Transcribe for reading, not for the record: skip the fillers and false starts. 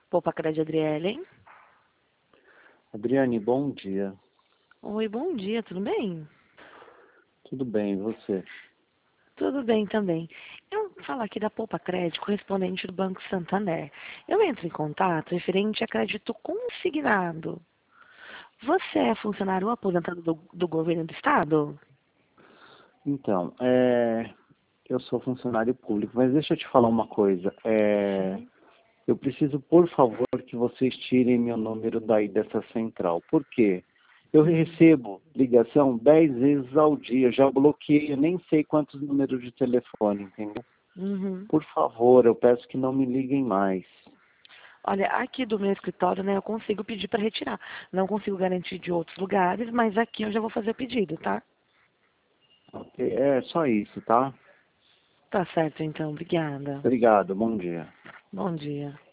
Poupa-Crédito, Adriele. Adriane, bom dia. Oi, bom dia, tudo bem? Tudo bem, e você? Tudo bem também. Eu vou falar aqui da Poupa-Crédito, correspondente do Banco Santander. Eu entro em contato referente a crédito consignado. Você é funcionário ou aposentado do governo do estado? Então, eu sou funcionário público, mas deixa eu te falar uma coisa. Eu preciso, por favor, que vocês tirem meu número daí dessa central. Por quê? Eu recebo ligação 10 vezes ao dia, já bloqueei, eu nem sei quantos números de telefone, entendeu? Uhum. Por favor, eu peço que não me liguem mais. Olha, aqui do meu escritório, né, eu consigo pedir para retirar. Não consigo garantir de outros lugares, mas aqui eu já vou fazer o pedido, tá? Ok? É só isso, tá? Tá certo, então. Obrigada. Obrigado, bom dia. Bom dia.